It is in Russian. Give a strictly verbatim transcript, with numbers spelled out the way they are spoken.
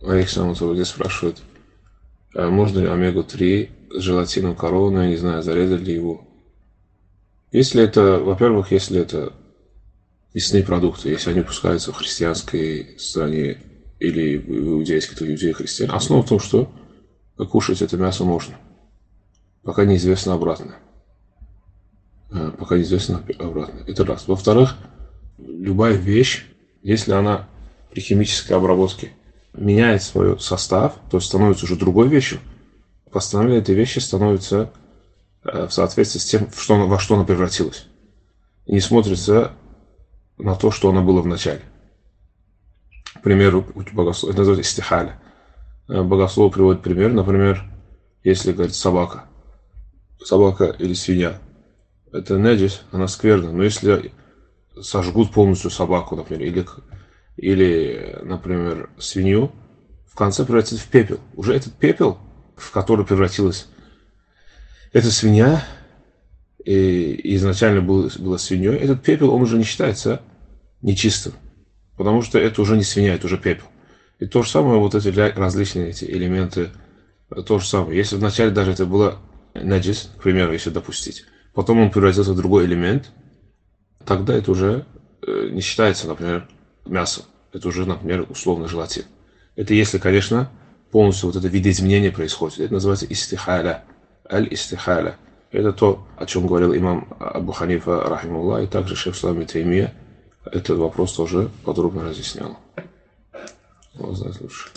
Александр здесь спрашивает, а можно ли омегу три с желатином коровы, но я не знаю, зарезали ли его. Если это, во-первых, если это мясные продукты, если они выпускаются в христианской стране или в иудейской, то иудеи христиане, основа в том, что кушать это мясо можно, пока неизвестно обратное. Пока неизвестно обратное. Это раз. Во-вторых, любая вещь, если она при химической обработке меняет свой состав, то есть становится уже другой вещью, постановление этой вещи становится в соответствии с тем, что она, во что она превратилась. И не смотрится на то, что она была в начале. К примеру, богослов, это называется истихаля. Богослов приводит пример, например, если говорит собака, собака или свинья, это неджис, она скверна, но если сожгут полностью собаку, например, или, или, например, свинью, в конце превратится в пепел. Уже этот пепел, в который превратилась эта свинья, и изначально был, была свиньей, этот пепел, он уже не считается нечистым, потому что это уже не свинья, это уже пепел. И то же самое, вот эти различные эти элементы, то же самое. Если вначале даже это было неджис, к примеру, если допустить, потом он превратился в другой элемент, тогда это уже э, не считается, например, мясом. Это уже, например, условно желатин. Это если, конечно, полностью вот это видоизменение происходит. Это называется истихаля. Аль-истихаля. Это то, о чем говорил имам Абу Ханифа, рахимуллах, и также шейх ислам ибн Таймия этот вопрос тоже подробно разъяснял. Он знает лучше.